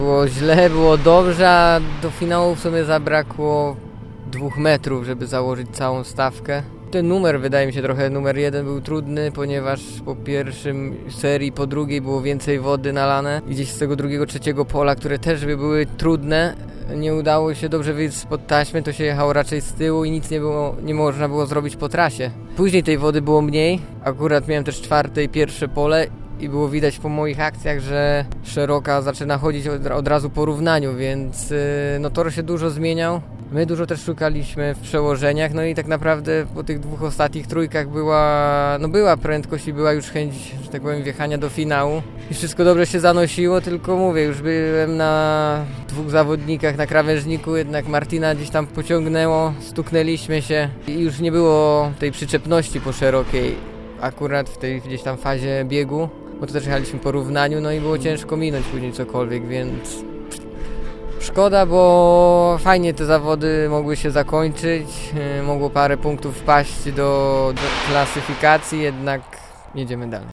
Było źle, było dobrze, a do finału w sumie zabrakło 2 metrów, żeby założyć całą stawkę. Ten numer, wydaje mi się, trochę numer 1 był trudny, ponieważ po pierwszym serii, po drugiej było więcej wody nalane. I gdzieś z tego drugiego, trzeciego pola, które też były trudne, nie udało się dobrze wyjść spod taśmy, to się jechało raczej z tyłu i nic nie można było zrobić po trasie. Później tej wody było mniej, akurat miałem też czwarte i pierwsze pole i było widać po moich akcjach, że szeroka zaczyna chodzić od razu po równaniu, więc tor się dużo zmieniał. My dużo też szukaliśmy w przełożeniach, no i tak naprawdę po tych 2 ostatnich trójkach była prędkość i była już chęć, że tak powiem, wjechania do finału. I wszystko dobrze się zanosiło, tylko mówię, już byłem na 2 zawodnikach na krawężniku, jednak Martina gdzieś tam pociągnęło, stuknęliśmy się i już nie było tej przyczepności po szerokiej, akurat w tej gdzieś tam fazie biegu, bo to też jechaliśmy po równaniu, no i było ciężko minąć później cokolwiek, więc szkoda, bo fajnie te zawody mogły się zakończyć, mogło parę punktów wpaść do klasyfikacji, jednak jedziemy dalej.